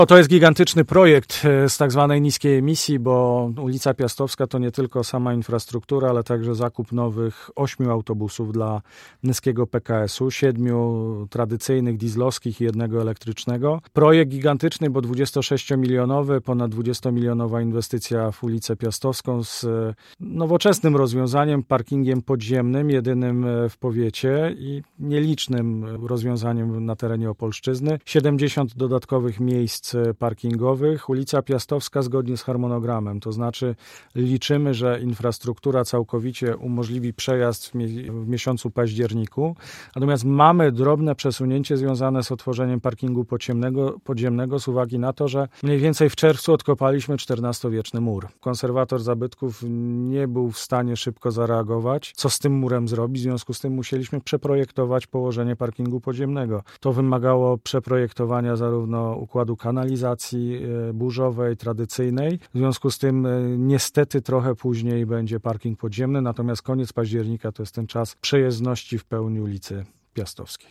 To jest gigantyczny projekt z tak zwanej niskiej emisji, bo ulica Piastowska to nie tylko sama infrastruktura, ale także zakup nowych 8 autobusów dla Nyskiego PKS-u, 7 tradycyjnych dieslowskich i 1 elektrycznego. Projekt gigantyczny, bo 26-milionowy, ponad 20-milionowa inwestycja w ulicę Piastowską z nowoczesnym rozwiązaniem, parkingiem podziemnym, jedynym w powiecie i nielicznym rozwiązaniem na terenie Opolszczyzny. 70 dodatkowych miejsc parkingowych. Ulica Piastowska zgodnie z harmonogramem, to znaczy liczymy, że infrastruktura całkowicie umożliwi przejazd w miesiącu październiku, natomiast mamy drobne przesunięcie związane z otworzeniem parkingu podziemnego z uwagi na to, że mniej więcej w czerwcu odkopaliśmy XIV-wieczny mur. Konserwator zabytków nie był w stanie szybko zareagować, co z tym murem zrobić, w związku z tym musieliśmy przeprojektować położenie parkingu podziemnego. To wymagało przeprojektowania zarówno układu kanalizacji burzowej, tradycyjnej. W związku z tym niestety trochę później będzie parking podziemny, natomiast koniec października to jest ten czas przejezdności w pełni ulicy Piastowskiej.